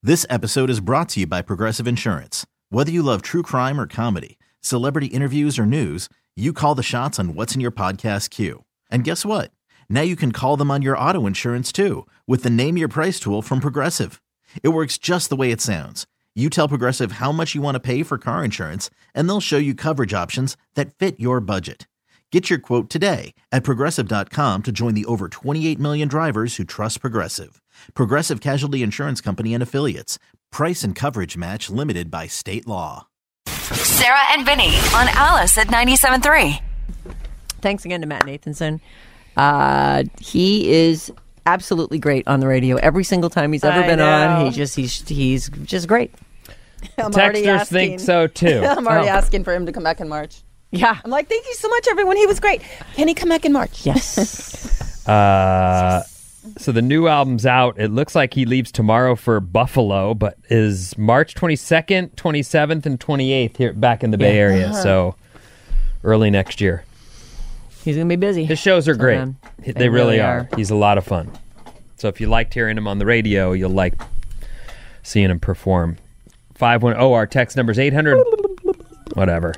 This episode is brought to you by Progressive Insurance. Whether you love true crime or comedy, celebrity interviews or news, you call the shots on what's in your podcast queue. And guess what? Now you can call them on your auto insurance too with the Name Your Price tool from Progressive. It works just the way it sounds. You tell Progressive how much you want to pay for car insurance, and they'll show you coverage options that fit your budget. Get your quote today at Progressive.com to join the over 28 million drivers who trust Progressive. Progressive Casualty Insurance Company and Affiliates. Price and coverage match limited by state law. Sarah and Vinny on Alice at 97.3. Thanks again to Matt Nathanson. He is absolutely great on the radio. Every single time he's ever been on, he's just great. Texters think so too. I'm already asking for him to come back in March. Yeah. I'm like, thank you so much, everyone. He was great. Can he come back in March? Yes. So the new album's out. It looks like he leaves tomorrow for Buffalo, but is March 22nd, 27th, and 28th here back in the Bay Area. So early next year. He's going to be busy. His shows are great. They really are. He's a lot of fun. So if you liked hearing him on the radio, you'll like seeing him perform. 510, our text number is 800... Whatever.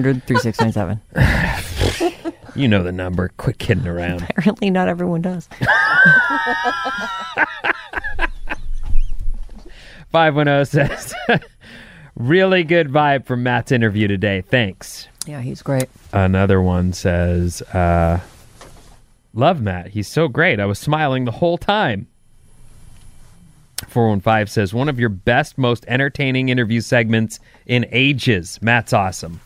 400-3697. You know the number. Quit kidding around. Apparently not everyone does. 510 says, really good vibe from Matt's interview today. Thanks. Yeah, he's great. Another one says, love Matt. He's so great. I was smiling the whole time. 415 says, one of your best, most entertaining interview segments in ages. Matt's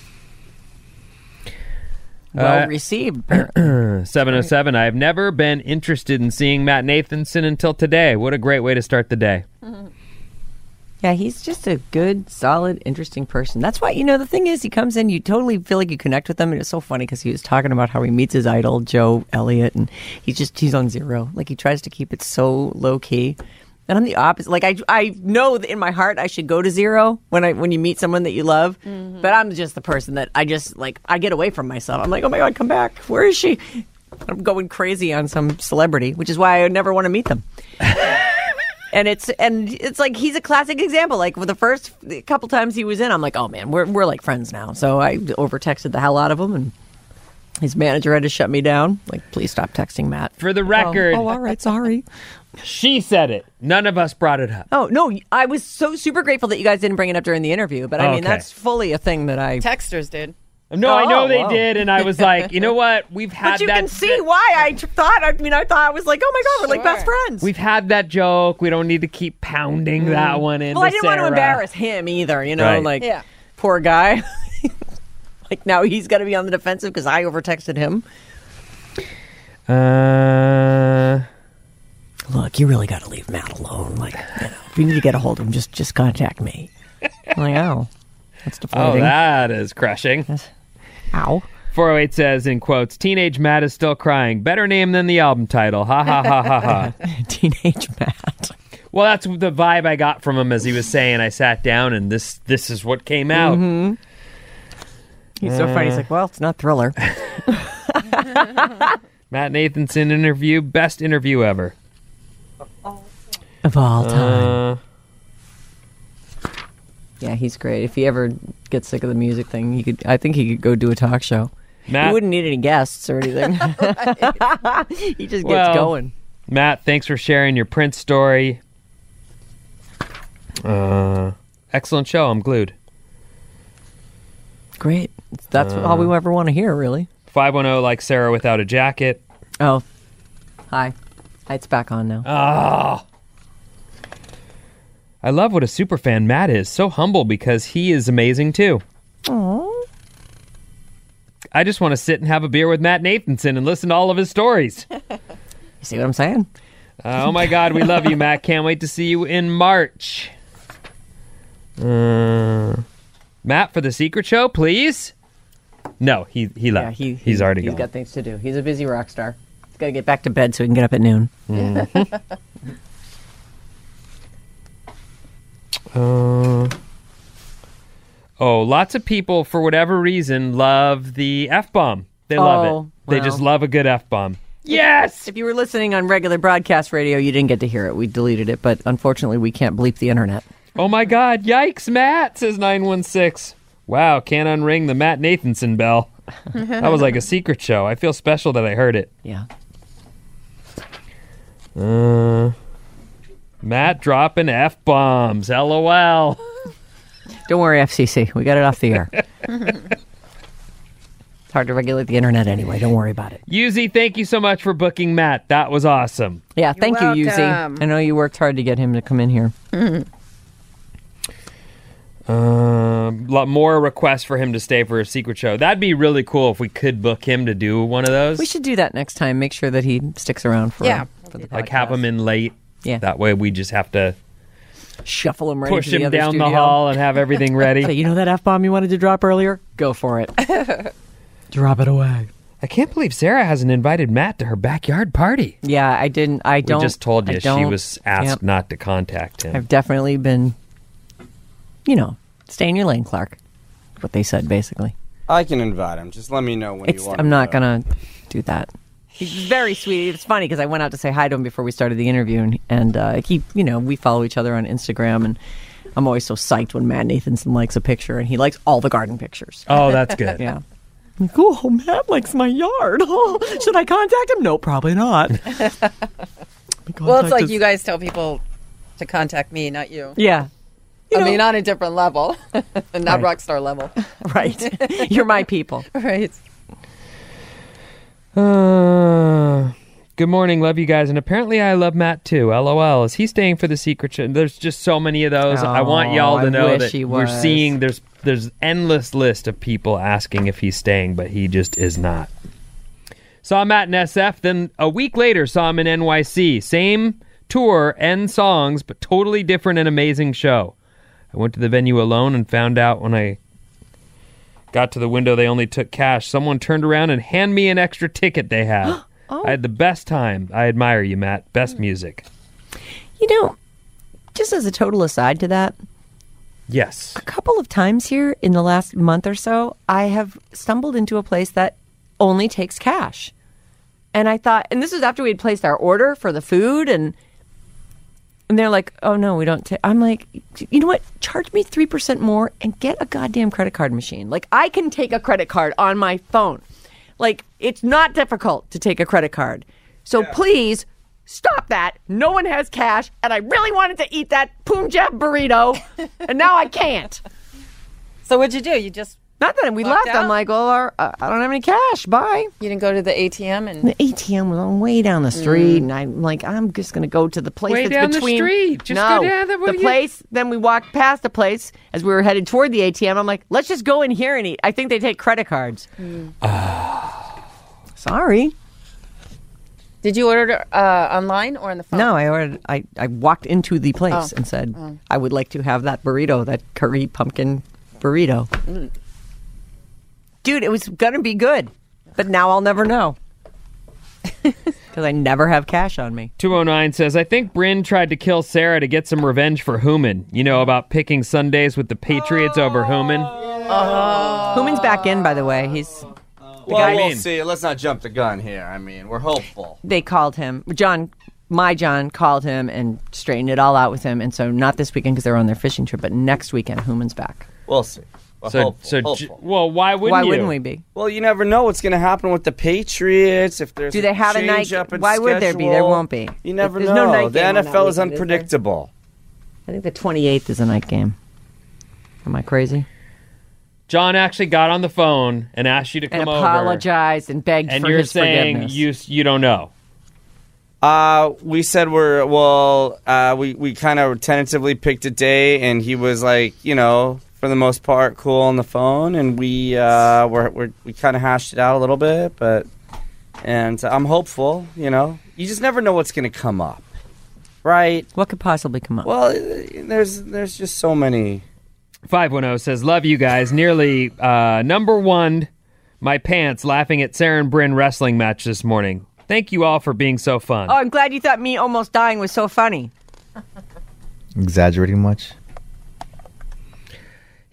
Well received. 707, I have never been interested in seeing Matt Nathanson until today. What a great way to start the day. Yeah, he's just a good, solid, interesting person. That's why, the thing is, he comes in, you totally feel like you connect with him, and it's so funny because he was talking about how he meets his idol, Joe Elliott, and he's on zero. Like, he tries to keep it so low-key. And I'm the opposite. Like, I know that in my heart I should go to zero when you meet someone that you love. Mm-hmm. But I'm just the person that I get away from myself. I'm like, oh my God, come back. Where is she? I'm going crazy on some celebrity, which is why I never want to meet them. And it's like he's a classic example. Like, for the first couple times he was in, I'm like, oh man, we're like friends now. So I over-texted the hell out of him, and his manager had to shut me down. Like, please stop texting Matt. For the record. Oh, all right, sorry. She said it. None of us brought it up. Oh, no, I was so super grateful that you guys didn't bring it up during the interview. But I mean, that's fully a thing that I... Texters did. No, I know they did, and I was like, you know what? We've had but you can see why I thought I was like, oh my God, we're like best friends. We've had that joke. We don't need to keep pounding that one in. Well, I didn't want to embarrass him either, Right. Poor guy. Like, now he's got to be on the defensive because I over-texted him. Look, you really got to leave Matt alone. Like, if you need to get a hold of him, just contact me. I'm like, oh, that's deflating. Oh, that is crushing. Ow. 408 says, in quotes, teenage Matt is still crying. Better name than the album title. Ha, ha, ha, ha, ha. Teenage Matt. Well, that's the vibe I got from him as he was saying. I sat down, and this is what came out. Mm-hmm. He's so funny. He's like, well, it's not Thriller. Matt Nathanson interview, best interview ever. Of all time. Yeah, he's great. If he ever gets sick of the music thing, I think he could go do a talk show. He wouldn't need any guests or anything. He just gets going. Matt, thanks for sharing your Prince story. Excellent show. I'm glued. Great. That's all we ever want to hear, really. 510, like Sarah without a jacket. Oh. Hi. It's back on now. Oh. I love what a superfan Matt is. So humble because he is amazing too. Aww. I just want to sit and have a beer with Matt Nathanson and listen to all of his stories. You see what I'm saying? Oh my God, we love you, Matt. Can't wait to see you in March. Matt, for the secret show, please? No, he left. Yeah, he's already gone. He's got things to do. He's a busy rock star. He's got to get back to bed so he can get up at noon. Lots of people, for whatever reason, love the F-bomb. They love it. They just love a good F-bomb. Yes! If you were listening on regular broadcast radio, you didn't get to hear it. We deleted it, but unfortunately, we can't bleep the internet. Oh my God! Yikes, Matt, says 916. Wow, can't unring the Matt Nathanson bell. That was like a secret show. I feel special that I heard it. Yeah. Matt dropping F-bombs. LOL. Don't worry, FCC. We got it off the air. It's hard to regulate the internet anyway. Don't worry about it. Yuzi, thank you so much for booking Matt. That was awesome. Yeah, thank you, Yuzi. welcome. I know you worked hard to get him to come in here. Lot more requests for him to stay for a secret show. That'd be really cool if we could book him to do one of those. We should do that next time. Make sure that he sticks around for, Yeah. for the podcast. like have him in late. Yeah. That way we just have to Shuffle him right push into the him other down studio. the hall and have everything Say, ready. you know that F-bomb you wanted to drop earlier? Go for it. Drop it away. I can't believe Sarah hasn't invited Matt to her backyard party. Yeah, I didn't. I don't. We just told I you she don't. was asked Yep. not to contact him. I've definitely been, stay in your lane, Clark. What they said, basically. I can invite him. Just let me know when you want I'm him not to. going to do that. He's very sweet. It's funny because I went out to say hi to him before we started the interview, and he, we follow each other on Instagram, and I'm always so psyched when Matt Nathanson likes a picture, and he likes all the garden pictures. Oh, that's good. Yeah. I'm like, oh, Matt likes my yard. Oh, should I contact him? No, probably not. Well, it's like you guys tell people to contact me, not you. Yeah. I mean, on a different level, not rock star level. Right. You're my people. Right. Good morning, love you guys, and apparently I love Matt too. LOL. Is he staying for the secret show? There's just so many of those. I want y'all to I know wish that he we're was. seeing there's endless list of people asking if he's staying, but he just is not. Saw Matt in SF, then a week later saw him in NYC. Same tour and songs, but totally different and amazing show. I went to the venue alone and found out when I got to the window they only took cash. Someone turned around and handed me an extra ticket they had. I had the best time. I admire you, Matt. Best music. Just as a total aside to that, Yes. a couple of times here in the last month or so, I have stumbled into a place that only takes cash. And I thought, and this was after we had placed our order for the food, and they're like, oh, no, we don't take. I'm like, you know what? Charge me 3% more and get a goddamn credit card machine. Like, I can take a credit card on my phone. Like, it's not difficult to take a credit card. So please stop that. No one has cash, and I really wanted to eat that Punjab burrito, and now I can't. So what'd you do? You just Not that we Walked left. out? I'm like, well, I don't have any cash. Bye. you didn't go to the ATM and The ATM was on way down the street, and I'm like, I'm just going to go to the place Way that's down the between. street. Just no, go down the place. Then we walked past the place as we were headed toward the ATM. I'm like, let's just go in here and eat. I think they take credit cards. Sorry. did you order online or on the phone? No, I ordered. I walked into the place and said, I would like to have that burrito, that curry pumpkin burrito. Dude, it was gonna be good, but now I'll never know because I never have cash on me. 209 says, I think Bryn tried to kill Sarah to get some revenge for Hooman. You know, about picking Sundays with the Patriots over Hooman. Hooman's back in, by the way. He's. Well, guy- we'll mean- see. Let's not jump the gun here. I mean, we're hopeful. They called him. John called him and straightened it all out with him. And so not this weekend because they're on their fishing trip, but next weekend Hooman's back. We'll see. We're hopeful. Well, why wouldn't Why you? wouldn't we be? Well, you never know what's going to happen with the Patriots. If there's Do they have a night? change up in Why would there be? There schedule. won't be. You never There's know. no night The game on that NFL is weekend, there? unpredictable. I think the 28th is a night game. Am I crazy? John actually got on the phone and asked you to And come over. apologized and begged And for you're his saying forgiveness. you don't know. We said we kind of tentatively picked a day, and he was like, for the most part, cool on the phone, and we kind of hashed it out a little bit, and I'm hopeful. You just never know what's going to come up, right? What could possibly come up? Well, there's just so many. 510 says, love you guys. Nearly number one, my pants laughing at Sarah and Bryn wrestling match this morning. Thank you all for being so fun. Oh, I'm glad you thought me almost dying was so funny. Exaggerating much?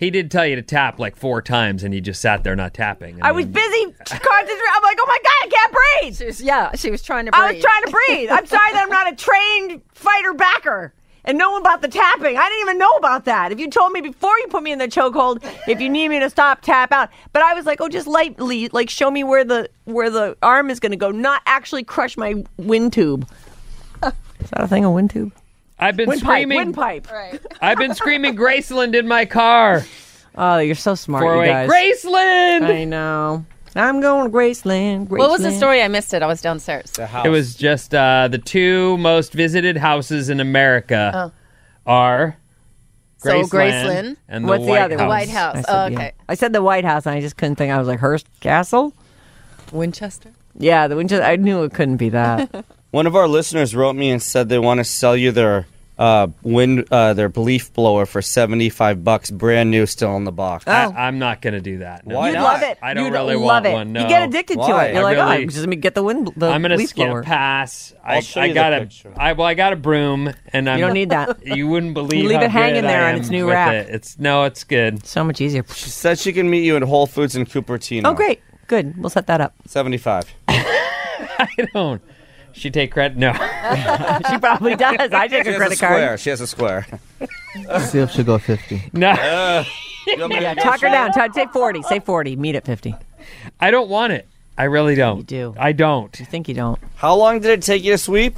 He did tell you to tap like 4 times, and you just sat there not tapping. I was busy concentrating. I'm like, oh my God, I can't breathe. She was trying to breathe. I was trying to breathe. I'm sorry that I'm not a trained fighter backer and know about the tapping. I didn't even know about that. If you told me before you put me in the chokehold, if you need me to stop, tap out. But I was like, oh, just lightly, like show me where the arm is going to go, not actually crush my wind tube. Is that a thing, a wind tube? I've been screaming. Windpipe. Right. I've been screaming Graceland in my car. Oh, you're so smart, you 408 guys. Graceland! I know. I'm going to Graceland. What was the story? I missed it. I was downstairs. The house. It was just the 2 most visited houses in America are Graceland, Graceland. and What's the the White other House. one? White House. I said, Oh, yeah. okay. I said the White House, and I just couldn't think. I was like, Hearst Castle? Winchester? Yeah, the Winchester. I knew it couldn't be that. One of our listeners wrote me and said they want to sell you their their leaf blower for $75, brand new, still in the box. I'm not going to do that. No. Why You'd not? love it. I don't You'd really love want it. one, no. You get addicted to Why? it. You're I like, really- oh, just let me get the I'm gonna leaf skip blower. pass. I'll show you the got picture. I got a broom, and I'm, You don't need that. You wouldn't believe. Leave how it hanging good there I on am its new with rack. it. It's good. So much easier. She said she can meet you at Whole Foods in Cupertino. Oh, great. Good. We'll set that up. 75. I don't. She take credit? No. She probably does. I take She a has credit a square. card. She has a square. See if she'll go 50. No. Yeah, talk her down. Say 40. Say 40. Meet at 50. I don't want it. I really don't. You do. I don't. You think you don't? How long did it take you to sweep?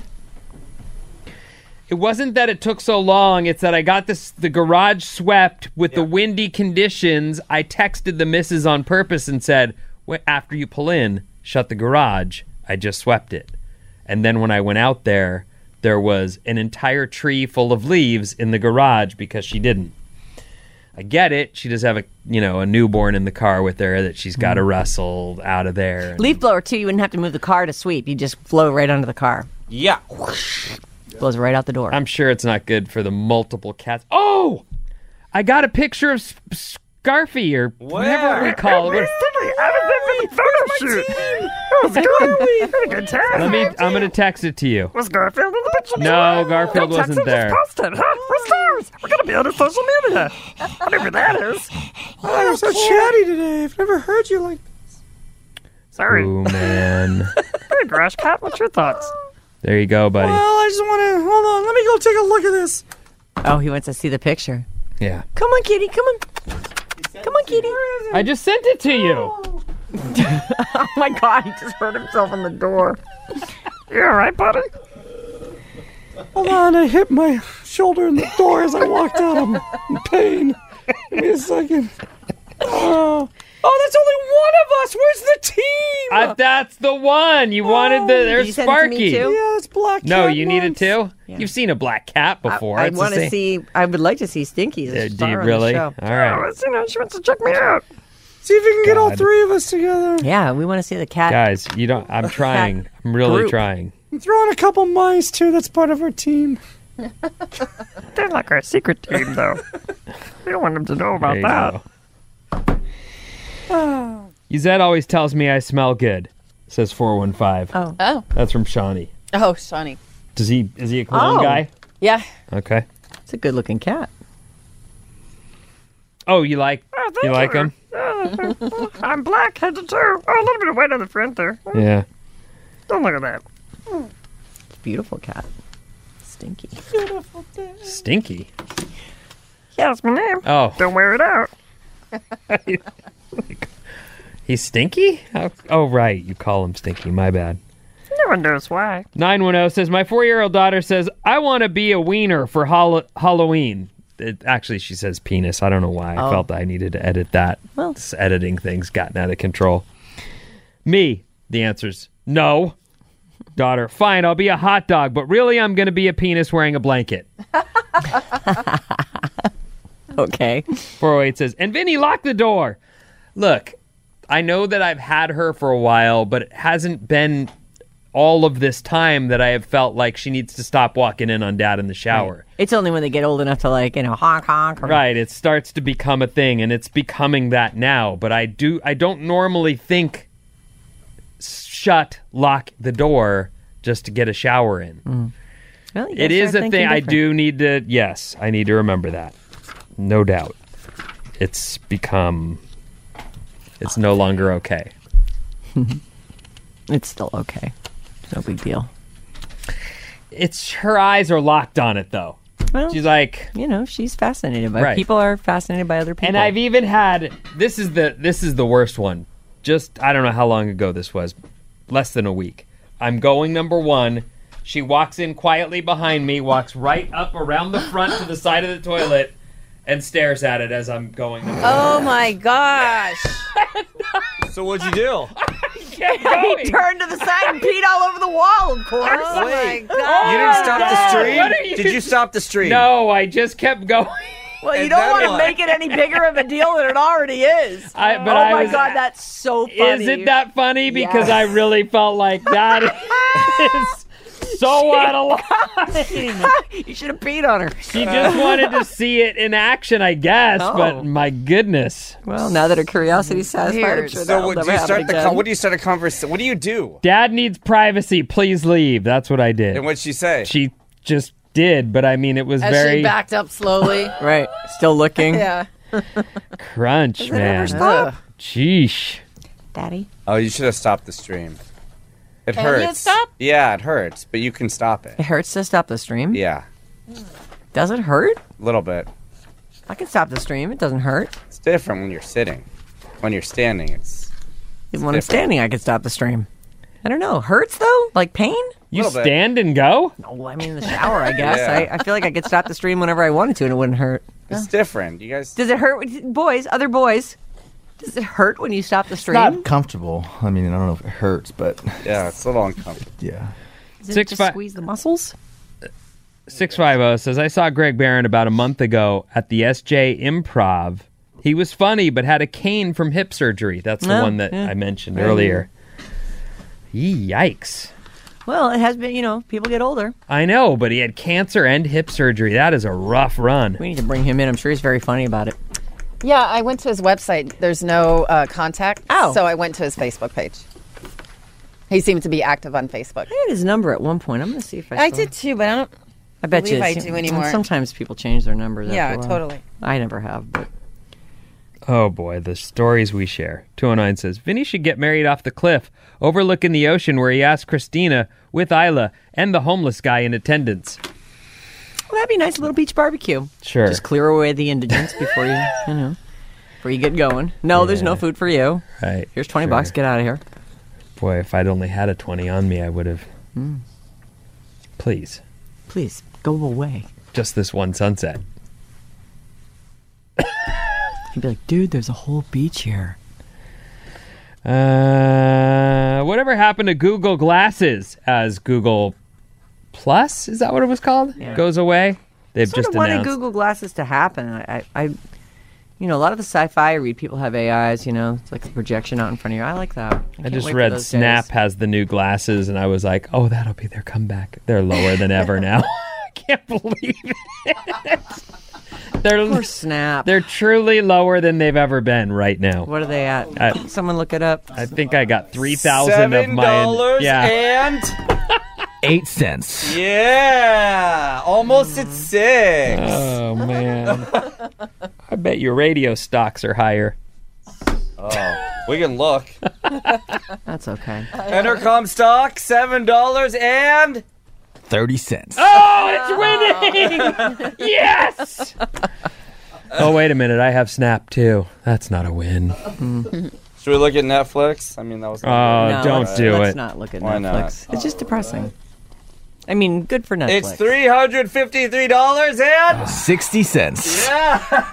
It wasn't that it took so long. It's that I got the garage swept with the windy conditions. I texted the missus on purpose and said, after you pull in, shut the garage. I just swept it. And then when I went out there, there was an entire tree full of leaves in the garage because she didn't. I get it. She does have a newborn in the car with her that she's got to wrestle out of there. Leaf blower, too. You wouldn't have to move the car to sweep. You just flow right under the car. Yeah. Blows right out the door. I'm sure it's not good for the multiple cats. Oh! I got a picture of Scarfy or whatever we call it. I'm going to text it to you. Was Garfield in the picture? No, Garfield wasn't there. Just post it, huh? We're stars. We're gonna be on social media. Whatever that is. Oh, you're so chatty today. I've never heard you like this. Sorry. Oh, man. Hey, Grash Cat, what's your thoughts? There you go, buddy. Well, I just want to... Hold on. Let me go take a look at this. Oh, he wants to see the picture. Yeah. Come on, kitty. Come on. Come on, kitty. I just sent it to you. Oh, my God. He just hurt himself on the door. You alright, buddy? Hold on. I hit my shoulder in the door as I walked out. I'm in pain. Give me a second. Oh, that's only one of us. Where's the team? That's the one. You wanted there's you send it to me Sparky. too? Yeah, it's black cat. No, you need it month. too? Yeah. You've seen a black cat before. I It's the want to same- see. I would like to see Stinky. Do you really? All Oh, right. it's, she wants to check me out. See if you can get all God. 3 of us together. Yeah, we want to see the cat. Guys, you don't. I'm trying. I'm really Group. trying. Throw in a couple mice, too. That's part of our team. They're like our secret team, though. We don't want them to know There about you that. go. Yzette always tells me I smell good, says 415. Oh. That's from Shawnee. Oh, Shawnee. Is he a cologne Oh. guy? Yeah. Okay. It's a good-looking cat. Oh, you like thank you like you. him? I'm black, head to toe. Oh, a little bit of white on the front there. Yeah. Don't look at that. It's a beautiful cat. Stinky. Stinky. Yeah, that's my name. Oh, Don't wear it out. he's Stinky? Oh, right. You call him Stinky. My bad. No one knows why. 910 says, my 4-year-old daughter says, I want to be a wiener for Halloween. Actually, she says penis. I don't know why. I felt I needed to edit that. Well. This editing thing's gotten out of control. Me, the answer's no. Daughter, fine, I'll be a hot dog, but really I'm going to be a penis wearing a blanket. Okay. 408 says, and Vinny, lock the door. Look, I know that I've had her for a while, but it hasn't been all of this time that I have felt like she needs to stop walking in on Dad in the shower. It's only when they get old enough to honk honk. Or, Right, it starts to become a thing, and it's becoming that now. But I don't normally think lock the door just to get a shower in. Well, you It gotta is start a thinking thing I different. do need to. Yes, I need to remember that, no doubt. it's no longer okay. It's still okay. No big deal. It's her eyes are locked on it though. Well, She's like, she's fascinated by Right. people are fascinated by other people. and I've even had this is the worst one. Just I don't know how long ago this was. Less than a week. I'm going number 1. She walks in quietly behind me, walks right up around the front to the side of the toilet, and stares at it as I'm going number 1. Oh my gosh. So what'd you do? Kept going. He turned to the side and peed all over the wall, of course. Oh my Wait. god. You didn't stop the What stream? are you- Did you stop the stream? No, I just kept going. Well, you And don't then want to what? make it any bigger of a deal than it already is. I oh my my God, that's so funny. Is it that funny? Because Yes. I really felt like that is so out of line. You should have peed on her. She just wanted to see it in action, I guess. Oh. But my goodness. Well, now that her curiosity's satisfied, I'm Weird. sure So that'll what, never do you happen start the again. what do you start a conversation? What do you do? Dad needs privacy. Please leave. That's what I did. And what'd she say? She just did, but I mean, it was As very she backed up slowly. Right, still looking. Yeah. crunch, man. Ugh. Sheesh. Daddy. Oh, you should have stopped the stream. It Can hurts. you stop? Yeah, it hurts, but you can stop It it. hurts to stop the stream? Yeah, Does it hurt? a little bit. I can stop the stream. It doesn't hurt. It's different when you're sitting. When you're standing, it's Even when I'm different. standing, I can stop the stream. I don't know. Hurts, though? Like pain? You Little bit. stand and go? No, I mean in the shower, I guess. Yeah. I feel like I could stop the stream whenever I wanted to and it wouldn't hurt. it's different. You guys. Does it hurt? Boys, other boys, does it hurt when you stop the It's stream? not comfortable. I mean, I don't know if it hurts, but Yeah, it's a little uncomfortable. yeah. Does it Six just fi- squeeze the muscles? 650 says, I saw Greg Barron about a month ago at the SJ Improv. He was funny, but had a cane from hip surgery. That's the Oh, one that yeah. I mentioned earlier. Yikes. Well, it has been, people get older. I know, but he had cancer and hip surgery. That is a rough run. We need to bring him in. I'm sure he's very funny about it. Yeah, I went to his website. There's no contact. Oh. So I went to his Facebook page. He seemed to be active on Facebook. I had his number at one point. I'm going to see if I I still- did too, but I don't. I bet believe you I it's- do anymore. Sometimes people change their numbers. Yeah, after a while. totally. I never have, but Oh boy, the stories we share. 209 says, Vinny should get married off the cliff, overlooking the ocean where he asked Christina with Isla and the homeless guy in attendance. well, that'd be a nice little beach barbecue. Sure. Just clear away the indigents before before you get going. No, there's no Yeah. food for you. Right. Here's 20 sure. bucks. Get out of here. Boy, if I'd only had a 20 on me, I would have. Please. Please go away. Just this one sunset. He'd be like, dude, there's a whole beach here. Whatever happened to Google Glasses as Google Plus? Is that what it was called? Yeah. Goes away? They've Sort just of wanted announced. Google Glasses to happen. I a lot of the sci-fi I read, people have AIs. It's like a projection out in front of you. I like that. I can't just wait for read those Snap days. has the new glasses, and I was like, oh, that'll be their comeback. They're lower than ever now. I can't believe it. Poor Snap. They're truly lower than they've ever been right now. What are they at? Someone look it up. I think I got 3,000 of mine. $7 Yeah. and 8 cents. yeah, almost at 6. Oh, man. I bet your radio stocks are higher. Oh, we can look. That's okay. Entercom stock $7 and 30 cents. Oh, it's winning! Yes! Oh, wait a minute. I have Snap, too. That's not a win. should we look at Netflix? I mean, that was. Oh, No, don't let's- do let's it. not look at Why Netflix. It's just depressing. I mean, good for Netflix. It's $353 and 60 cents. All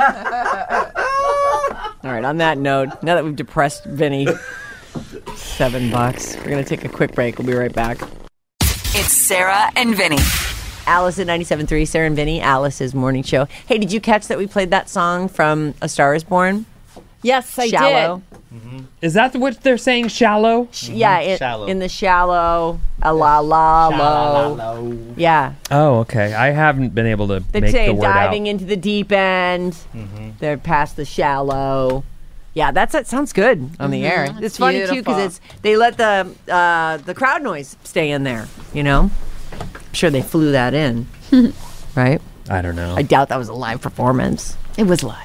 right, on that note, now that we've depressed Vinny, $7. We're going to take a quick break. We'll be right back. It's Sarah and Vinny. Alice at 97.3, Sarah and Vinny, Alice's morning show. Hey, did you catch that we played that song from A Star is Born? Yes, I Shallow. Is that what they're saying, shallow? Yeah, Shallow. in the shallow, a la la low. Yeah. Oh, okay. I haven't been able to They're make the saying word diving out. into the deep end. They're past the shallow. Yeah, that sounds good on the air. It's It's funny too beautiful. because they let the crowd noise stay in there. I'm sure they flew that in, right? I don't know. I doubt that was a live performance. It was live.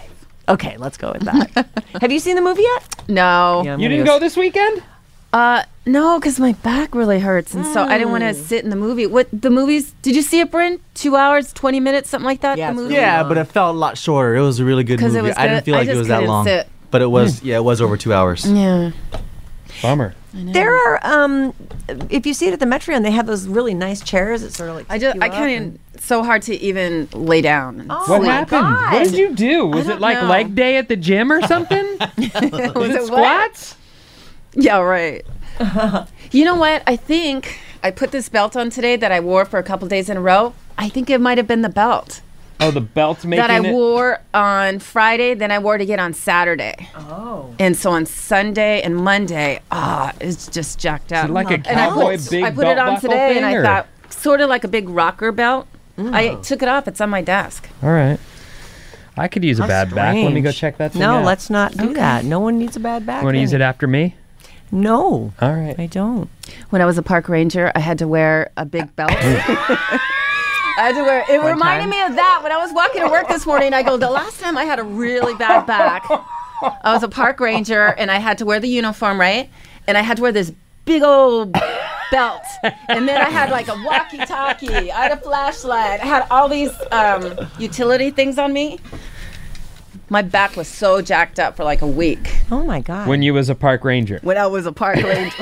Okay, let's go with that. Have you seen the movie yet? No. Yeah, I'm You gonna didn't go this weekend? No, because my back really hurts, and so I didn't want to sit in the movie. What the movies? Did you see it, Bryn? 2 hours, 20 minutes, something like that. Yeah, the it's movie. Yeah, but it felt a lot shorter. It was a really good 'Cause it movie. was I didn't good. feel I like it just was that couldn't long. sit. But it was, it was over 2 hours. Yeah. Bummer. There are, if you see it at the Metreon, they have those really nice chairs. It's sort of like I can't. It's so hard to even lay down. Oh, What my happened? God. What did you do? Was it don't like know. leg day at the gym or something? Was it what? squats? Yeah, right. You know what? I think I put this belt on today that I wore for a couple days in a row. I think it might have been the belt Oh, the belt's making that I it. wore on Friday. Then I wore it again on Saturday. Oh. And so on Sunday and Monday, it's just jacked up. Is it like a And cowboy big I put belt it on buckle today, thing, and I or- thought sort of like a big rocker belt. I took it off. It's on my desk. All right. I could use a How bad back. Let me go strange. check that thing No, out. let's not do that. No one needs a bad back. You want to use thing. it after me? No, All right. I don't. When I was a park ranger, I had to wear a big belt. I had to wear. It reminded time? me of that when I was walking to work this morning. I go, the last time I had a really bad back, I was a park ranger and I had to wear the uniform, right? And I had to wear this big old belt, and then I had like a walkie-talkie. I had a flashlight. I had all these utility things on me. My back was so jacked up for like a week Oh my God. When you was a park ranger. when I was a park ranger.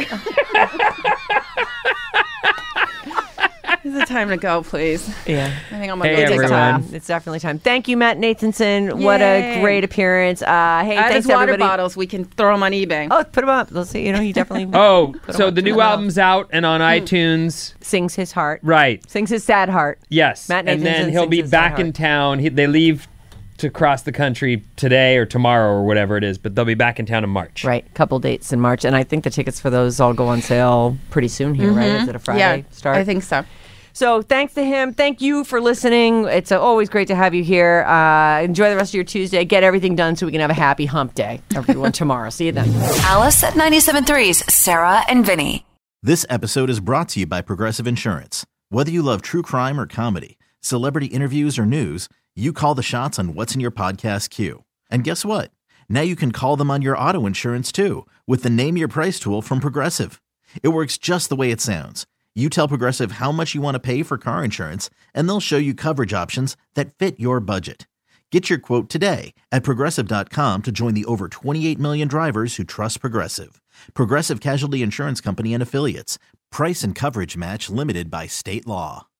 Is it time to go, please? yeah. I think I'm gonna Hey, go take everyone. a bath. It's definitely time. Thank you, Matt Nathanson. What a Yay. great appearance. Hey, I have thanks his water everybody. bottles. We can throw them on eBay. Oh, put him up. Let's see. You know, he definitely Oh, so on the to new the album's out and on iTunes. sings his heart. Right. Sings his sad heart. Yes. Matt and then Nathanson he'll sings be his back sad in heart. town. They leave to cross the country today or tomorrow or whatever it is, but they'll be back in town in March. Right. Couple dates in March. And I think the tickets for those all go on sale pretty soon here, right? Is it a Friday yeah, start? I think so. So thanks to him. Thank you for listening. It's always great to have you here. Enjoy the rest of your Tuesday. Get everything done so we can have a happy hump day, everyone, tomorrow. See you then. Alice at 97.3's Sarah and Vinny. This episode is brought to you by Progressive Insurance. Whether you love true crime or comedy, celebrity interviews or news, you call the shots on what's in your podcast queue. And guess what? Now you can call them on your auto insurance too with the Name Your Price tool from Progressive. It works just the way it sounds. You tell Progressive how much you want to pay for car insurance, and they'll show you coverage options that fit your budget. Get your quote today at Progressive.com to join the over 28 million drivers who trust Progressive. Progressive Casualty Insurance Company and Affiliates. Price and coverage match limited by state law.